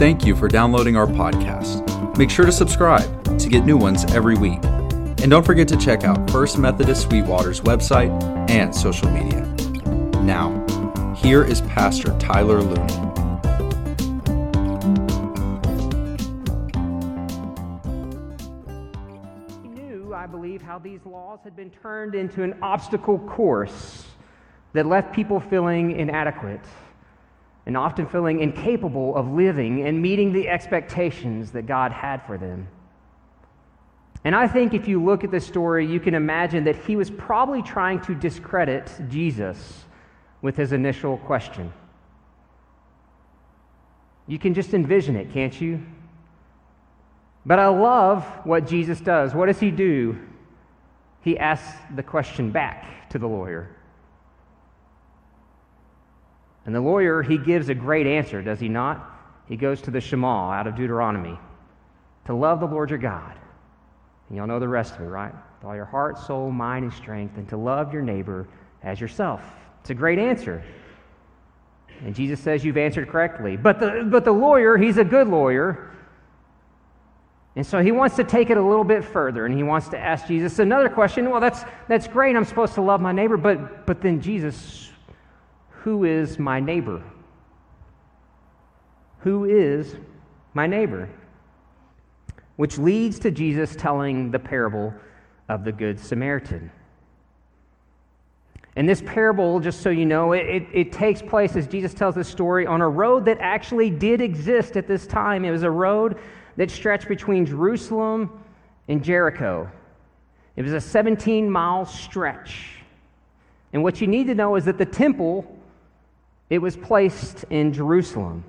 Thank you for downloading our podcast. Make sure to subscribe to get new ones every week. And don't forget to check out First Methodist Sweetwater's website and social media. Now, here is Pastor Tyler Looney. He knew, I believe, how these laws had been turned into an obstacle course that left people feeling inadequate and often feeling incapable of living and meeting the expectations that God had for them. And I think if you look at this story, you can imagine that he was probably trying to discredit Jesus with his initial question. You can just envision it, can't you? But I love what Jesus does. What does he do? He asks the question back to the lawyer. And the lawyer, he gives a great answer, does he not? He goes to the Shema out of Deuteronomy, to love the Lord your God. And y'all know the rest of it, right? With all your heart, soul, mind, and strength, and to love your neighbor as yourself. It's a great answer. And Jesus says you've answered correctly. But the lawyer, he's a good lawyer. And so he wants to take it a little bit further, and he wants to ask Jesus another question. Well, that's great. I'm supposed to love my neighbor, but then Jesus, who is my neighbor? Who is my neighbor? Which leads to Jesus telling the parable of the Good Samaritan. And this parable, just so you know, it takes place, as Jesus tells this story, on a road that actually did exist at this time. It was a road that stretched between Jerusalem and Jericho. It was a 17-mile stretch. And what you need to know is that the temple, it was placed in Jerusalem.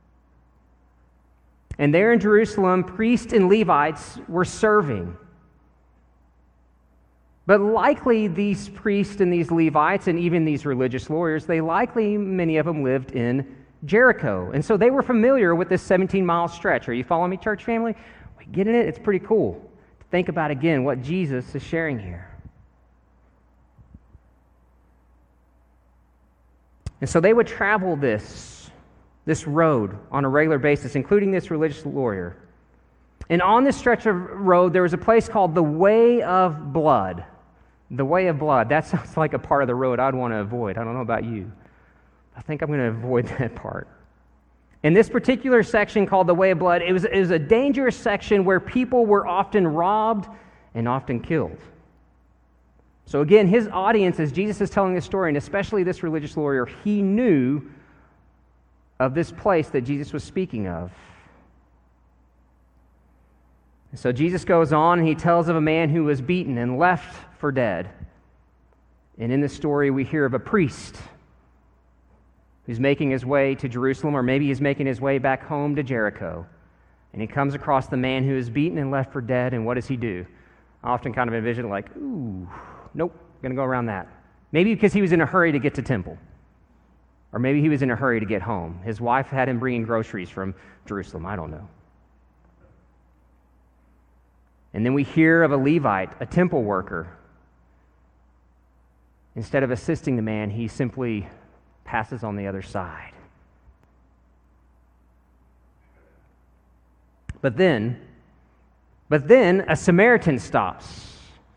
And there in Jerusalem, priests and Levites were serving. But likely these priests and these Levites and even these religious lawyers, many of them lived in Jericho. And so they were familiar with this 17-mile stretch. Are you following me, church family? We getting it? It's pretty cool to think about again what Jesus is sharing here. And so they would travel this road on a regular basis, including this religious lawyer. And on this stretch of road, there was a place called the Way of Blood. The Way of Blood. That sounds like a part of the road I'd want to avoid. I don't know about you. I think I'm going to avoid that part. In this particular section called the Way of Blood, it was a dangerous section where people were often robbed and often killed. So again, his audience, as Jesus is telling this story, and especially this religious lawyer, he knew of this place that Jesus was speaking of. And so Jesus goes on and he tells of a man who was beaten and left for dead. And in this story we hear of a priest who's making his way to Jerusalem, or maybe he's making his way back home to Jericho. And he comes across the man who is beaten and left for dead, and what does he do? I often kind of envision like, ooh, nope, going to go around that. Maybe because he was in a hurry to get to temple. Or maybe he was in a hurry to get home. His wife had him bringing groceries from Jerusalem. I don't know. And then we hear of a Levite, a temple worker. Instead of assisting the man, he simply passes on the other side. But then a Samaritan stops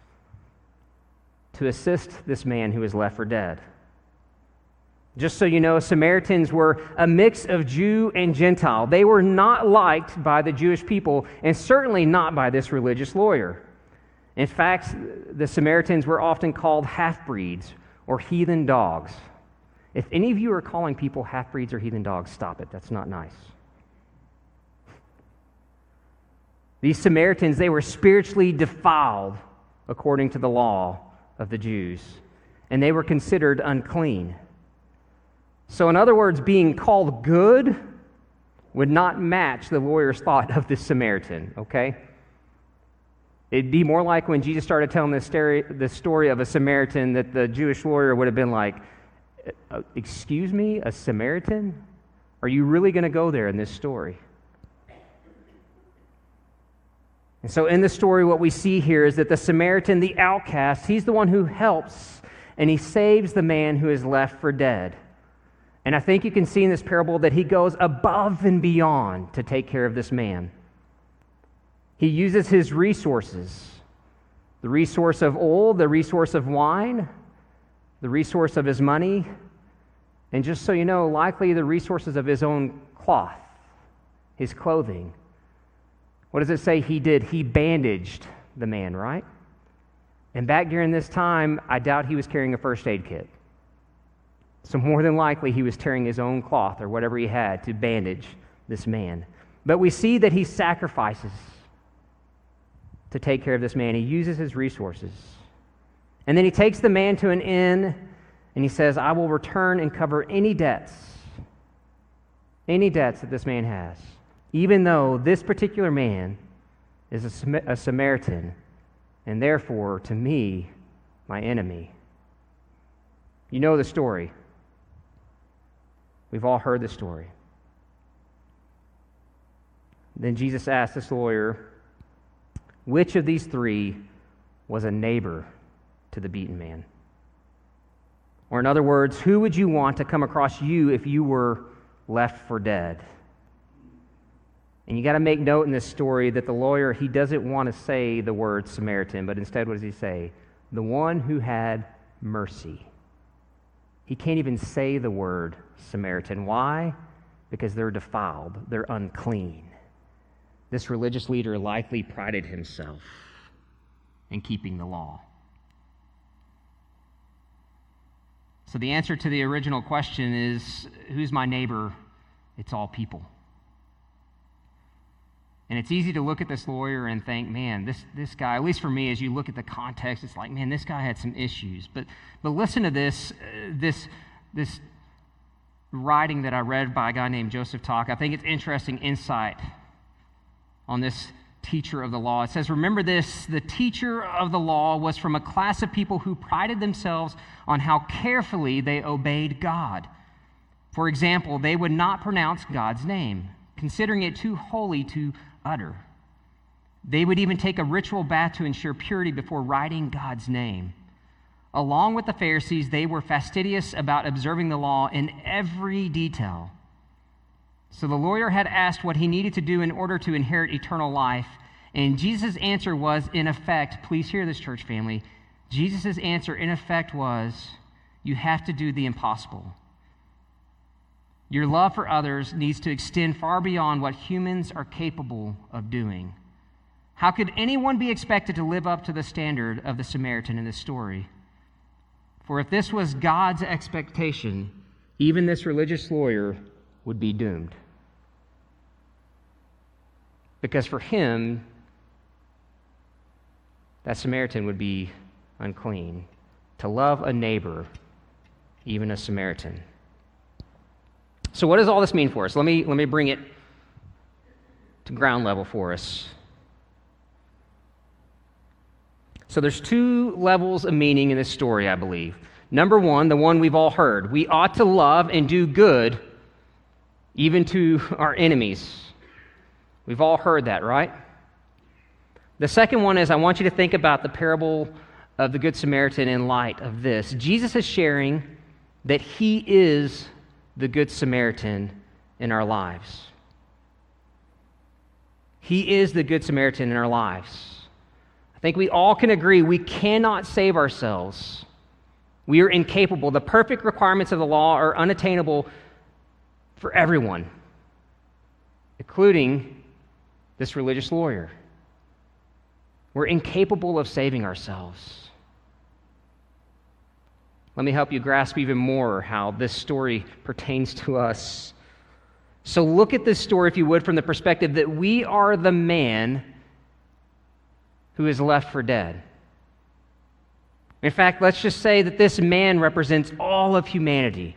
to assist this man who is left for dead. Just so you know, Samaritans were a mix of Jew and Gentile. They were not liked by the Jewish people, and certainly not by this religious lawyer. In fact, the Samaritans were often called half-breeds or heathen dogs. If any of you are calling people half-breeds or heathen dogs, stop it. That's not nice. These Samaritans, they were spiritually defiled according to the law of the Jews, and they were considered unclean. So in other words, being called good would not match the lawyer's thought of this Samaritan, okay? It'd be more like when Jesus started telling this story of a Samaritan that the Jewish lawyer would have been like, excuse me, a Samaritan? Are you really going to go there in this story? And so in the story, what we see here is that the Samaritan, the outcast, he's the one who helps and he saves the man who is left for dead. And I think you can see in this parable that he goes above and beyond to take care of this man. He uses his resources, the resource of oil, the resource of wine, the resource of his money, and just so you know, likely the resources of his own cloth, his clothing. What does it say he did? He bandaged the man, right? And back during this time, I doubt he was carrying a first aid kit. So more than likely, he was tearing his own cloth or whatever he had to bandage this man. But we see that he sacrifices to take care of this man. He uses his resources. And then he takes the man to an inn, and he says, I will return and cover any debts that this man has, even though this particular man is a Samaritan, and therefore, to me, my enemy. You know the story. We've all heard the story. Then Jesus asked this lawyer, which of these three was a neighbor to the beaten man? Or in other words, who would you want to come across you if you were left for dead? And you got to make note in this story that the lawyer, he doesn't want to say the word Samaritan, but instead what does he say? The one who had mercy. He can't even say the word Samaritan. Why? Because they're defiled. They're unclean. This religious leader likely prided himself in keeping the law. So the answer to the original question is, who's my neighbor? It's all people. And it's easy to look at this lawyer and think, man, this guy, at least for me, as you look at the context, it's like, man, this guy had some issues. But listen to this writing that I read by a guy named Joseph Talk. I think it's interesting insight on this teacher of the law. It says, remember this, the teacher of the law was from a class of people who prided themselves on how carefully they obeyed God. For example, they would not pronounce God's name, considering it too holy to utter. They would even take a ritual bath to ensure purity before writing God's name. Along with the Pharisees, they were fastidious about observing the law in every detail. So the lawyer had asked what he needed to do in order to inherit eternal life, and Jesus' answer was, in effect, please hear this, church family, Jesus' answer, in effect, was, you have to do the impossible. Your love for others needs to extend far beyond what humans are capable of doing. How could anyone be expected to live up to the standard of the Samaritan in this story? For if this was God's expectation, even this religious lawyer would be doomed. Because for him, that Samaritan would be unclean. To love a neighbor, even a Samaritan. So what does all this mean for us? Let me bring it to ground level for us. So there's two levels of meaning in this story, I believe. Number one, the one we've all heard. We ought to love and do good even to our enemies. We've all heard that, right? The second one is I want you to think about the parable of the Good Samaritan in light of this. Jesus is sharing that he is the Good Samaritan in our lives. He is the Good Samaritan in our lives. I think we all can agree we cannot save ourselves. We are incapable. The perfect requirements of the law are unattainable for everyone, including this religious lawyer. We're incapable of saving ourselves. Let me help you grasp even more how this story pertains to us. So look at this story, if you would, from the perspective that we are the man who is left for dead. In fact, let's just say that this man represents all of humanity.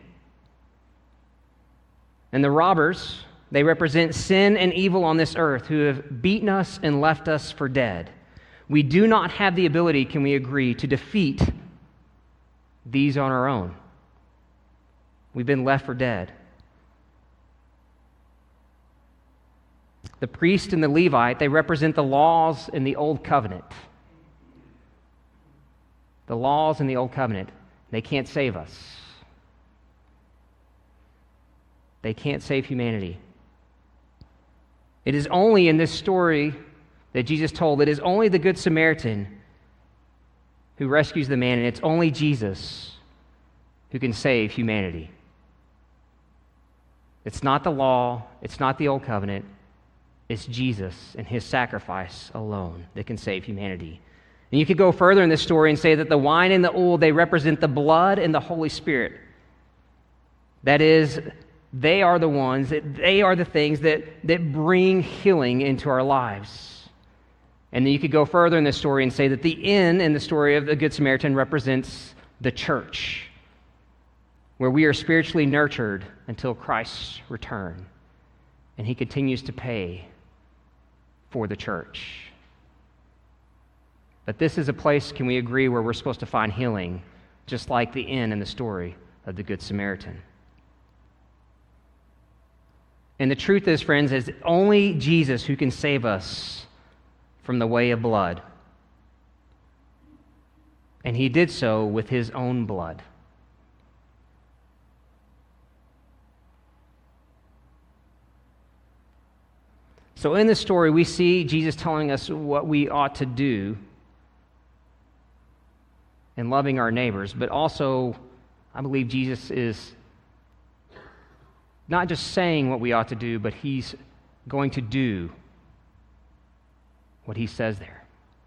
And the robbers, they represent sin and evil on this earth who have beaten us and left us for dead. We do not have the ability, can we agree, to defeat these on our own. We've been left for dead. The priest and the Levite, they represent the laws in the Old Covenant. The laws in the Old Covenant, they can't save us. They can't save humanity. It is only in this story that Jesus told, it is only the Good Samaritan who rescues the man, and it's only Jesus who can save humanity. It's not the law, it's not the old covenant, it's Jesus and his sacrifice alone that can save humanity. And you could go further in this story and say that the wine and the oil, they represent the blood and the Holy Spirit. That is, they are the ones, they are the things that bring healing into our lives. And then you could go further in this story and say that the inn in the story of the Good Samaritan represents the church, where we are spiritually nurtured until Christ's return. And he continues to pay for the church. But this is a place, can we agree, where we're supposed to find healing, just like the inn in the story of the Good Samaritan. And the truth is, friends, is only Jesus who can save us from the way of blood. And he did so with his own blood. So in this story, we see Jesus telling us what we ought to do in loving our neighbors, but also I believe Jesus is not just saying what we ought to do, but he's going to do what he says there.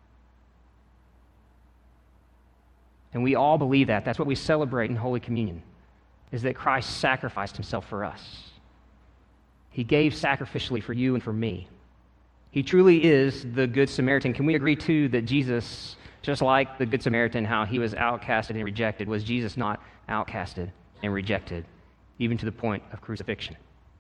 And we all believe that. That's what we celebrate in Holy Communion, is that Christ sacrificed himself for us. He gave sacrificially for you and for me. He truly is the Good Samaritan. Can we agree, too, that Jesus, just like the Good Samaritan, how he was outcasted and rejected, was Jesus not outcasted and rejected, even to the point of crucifixion?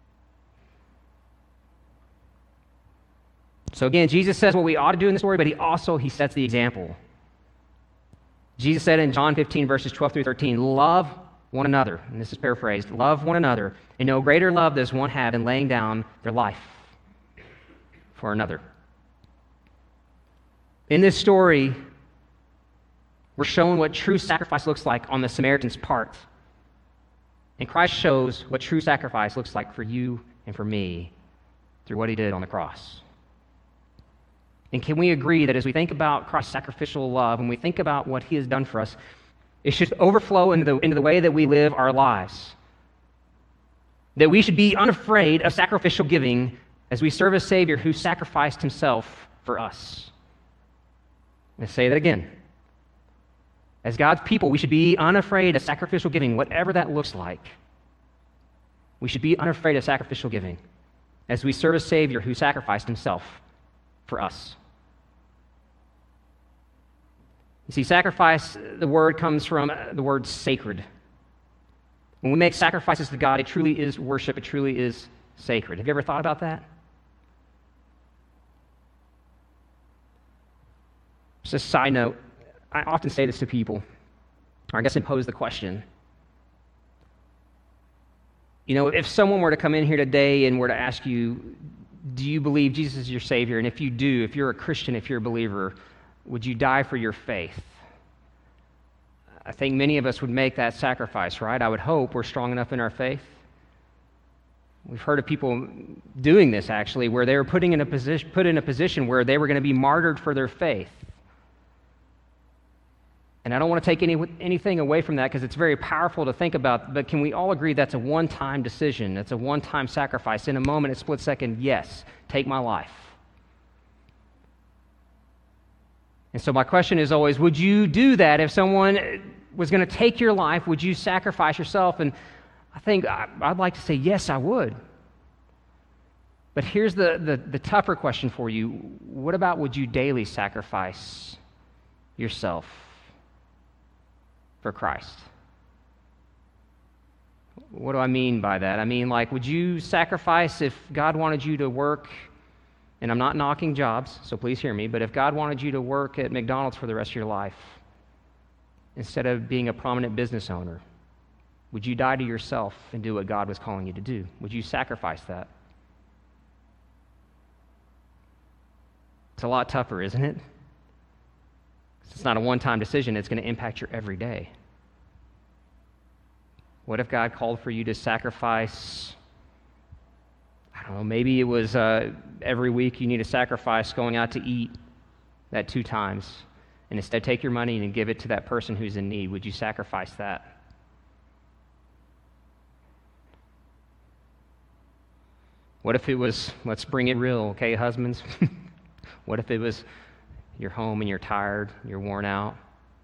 So again, Jesus says what we ought to do in the story, but he sets the example. Jesus said in John 15, verses 12 through 13, love one another, and this is paraphrased, love one another, and no greater love does one have than laying down their life for another. In this story, we're shown what true sacrifice looks like on the Samaritan's part. And Christ shows what true sacrifice looks like for you and for me through what he did on the cross. And can we agree that as we think about Christ's sacrificial love and we think about what he has done for us, it should overflow into the way that we live our lives? That we should be unafraid of sacrificial giving as we serve a Savior who sacrificed himself for us. Let's say that again. As God's people, we should be unafraid of sacrificial giving, whatever that looks like. We should be unafraid of sacrificial giving as we serve a Savior who sacrificed himself for us. You see, sacrifice, the word comes from the word sacred. When we make sacrifices to God, it truly is worship. It truly is sacred. Have you ever thought about that? Just a side note, I often say this to people, or I guess I pose the question. You know, if someone were to come in here today and were to ask you, do you believe Jesus is your Savior? And if you do, if you're a Christian, if you're a believer, would you die for your faith? I think many of us would make that sacrifice, right? I would hope we're strong enough in our faith. We've heard of people doing this, actually, where they were put in a position where they were going to be martyred for their faith. And I don't want to take anything away from that because it's very powerful to think about, but can we all agree that's a one-time decision? That's a one-time sacrifice. In a moment, a split second, yes, take my life. And so my question is always, would you do that if someone was going to take your life? Would you sacrifice yourself? And I think I'd like to say, yes, I would. But here's the tougher question for you. What about would you daily sacrifice yourself for Christ? What do I mean by that? I mean, like, would you sacrifice if God wanted you to work, and I'm not knocking jobs, so please hear me, but if God wanted you to work at McDonald's for the rest of your life instead of being a prominent business owner, would you die to yourself and do what God was calling you to do? Would you sacrifice that? It's a lot tougher, isn't it? It's not a one-time decision. It's going to impact your everyday. What if God called for you to sacrifice I don't know, maybe it was every week you need a sacrifice going out to eat that 2 times, and instead take your money and give it to that person who's in need. Would you sacrifice that? What if it was, let's bring it real, okay, husbands? What if it was you're home and you're tired, you're worn out?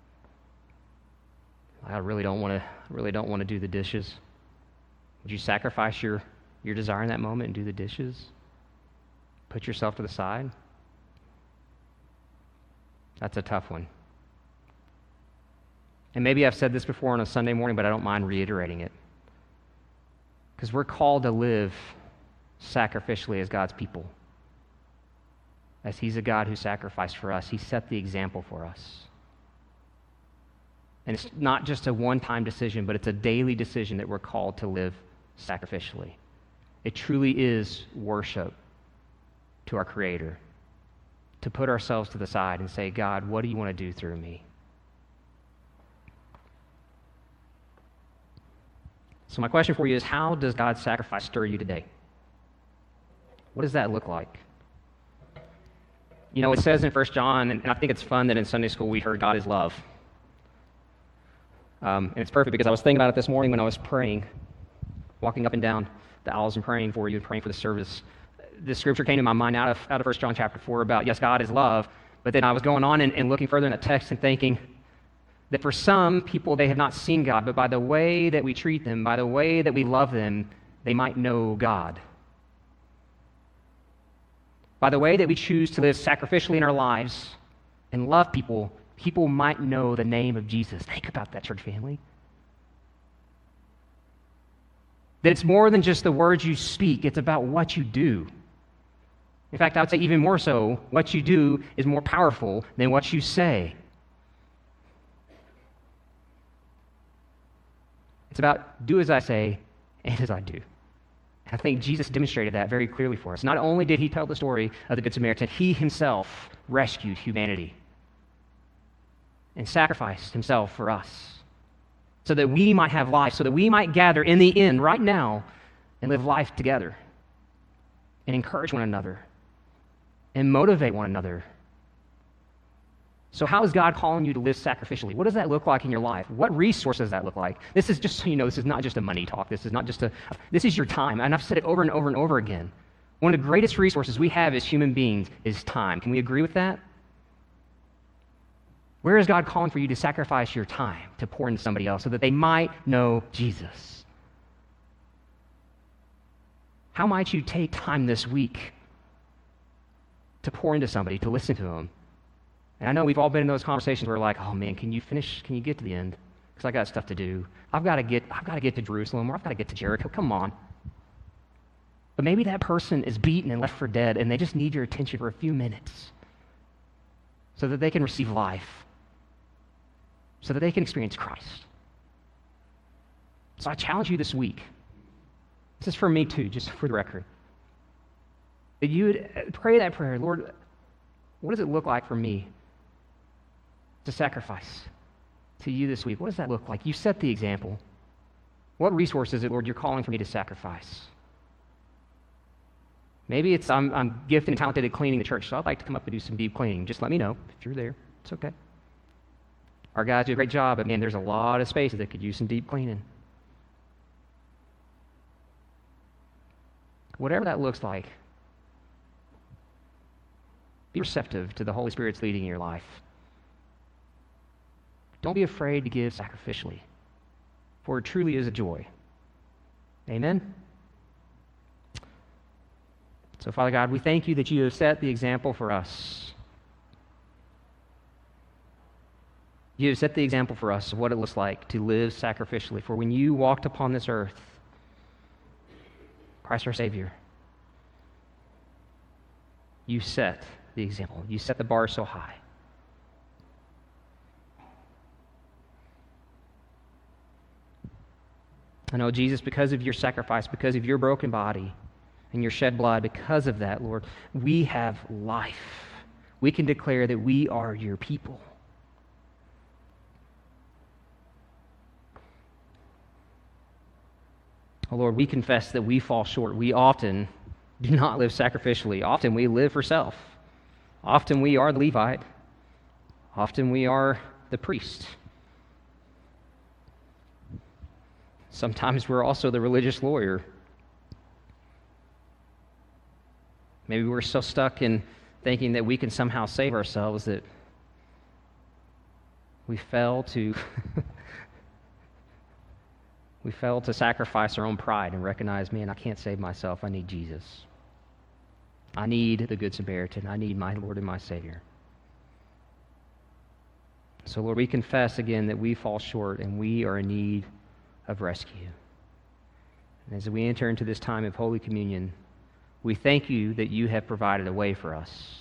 I really don't want to do the dishes. Would you sacrifice your desire in that moment and do the dishes? Put yourself to the side? That's a tough one. And maybe I've said this before on a Sunday morning, but I don't mind reiterating it. Because we're called to live sacrificially as God's people. As He's a God who sacrificed for us, He set the example for us. And it's not just a one-time decision, but it's a daily decision that we're called to live sacrificially. It truly is worship to our Creator, to put ourselves to the side and say, God, what do you want to do through me? So my question for you is, how does God's sacrifice stir you today? What does that look like? You know, it says in 1 John, and I think it's fun that in Sunday school we heard God is love. And it's perfect because I was thinking about it this morning when I was praying, walking up and down the aisles and praying for you and praying for the service. This scripture came to my mind out of 1 John chapter 4 about, yes, God is love, but then I was going on and looking further in the text and thinking that for some people, they have not seen God, but by the way that we treat them, by the way that we love them, they might know God. By the way that we choose to live sacrificially in our lives and love people, people might know the name of Jesus. Think about that, church family. That it's more than just the words you speak, it's about what you do. In fact, I would say even more so, what you do is more powerful than what you say. It's about do as I say and as I do. I think Jesus demonstrated that very clearly for us. Not only did He tell the story of the Good Samaritan, He Himself rescued humanity and sacrificed Himself for us so that we might have life, so that we might gather in the end right now and live life together and encourage one another and motivate one another. So how is God calling you to live sacrificially? What does that look like in your life? What resources does that look like? This is just so you know, this is not just a money talk. This is your time. And I've said it over and over and over again. One of the greatest resources we have as human beings is time. Can we agree with that? Where is God calling for you to sacrifice your time to pour into somebody else so that they might know Jesus? How might you take time this week to pour into somebody, to listen to them? And I know we've all been in those conversations where we're like, oh man, can you get to the end? Because I got stuff to do. I've got to get to Jerusalem, or I've got to get to Jericho. Come on. But maybe that person is beaten and left for dead, and they just need your attention for a few minutes so that they can receive life, so that they can experience Christ. So I challenge you this week. This is for me too, just for the record. That you would pray that prayer, Lord, what does it look like for me to sacrifice to you this week? What does that look like? You set the example. What resource is it, Lord, you're calling for me to sacrifice? Maybe it's I'm gifted and talented at cleaning the church, so I'd like to come up and do some deep cleaning. Just let me know if you're there. It's okay. Our guys do a great job, but man, there's a lot of spaces that could use some deep cleaning. Whatever that looks like, be receptive to the Holy Spirit's leading in your life. Don't be afraid to give sacrificially, for it truly is a joy. Amen? So, Father God, we thank you that you have set the example for us. You have set the example for us of what it looks like to live sacrificially. For when you walked upon this earth, Christ our Savior, you set the example. You set the bar so high. I know, Jesus, because of your sacrifice, because of your broken body and your shed blood, because of that, Lord, we have life. We can declare that we are your people. Oh, Lord, we confess that we fall short. We often do not live sacrificially. Often we live for self. Often we are the Levite. Often we are the priest. Sometimes we're also the religious lawyer. Maybe we're so stuck in thinking that we can somehow save ourselves that we fail to sacrifice our own pride and recognize, man, I can't save myself. I need Jesus. I need the Good Samaritan. I need my Lord and my Savior. So, Lord, we confess again that we fall short and we are in need of rescue. And as we enter into this time of Holy Communion, we thank you that you have provided a way for us,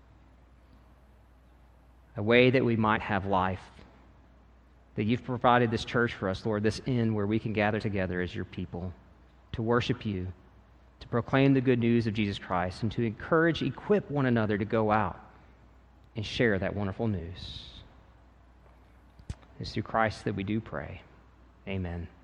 a way that we might have life, that you've provided this church for us, Lord, this inn where we can gather together as your people to worship you, to proclaim the good news of Jesus Christ, and to encourage, equip one another to go out and share that wonderful news. It's through Christ that we do pray. Amen.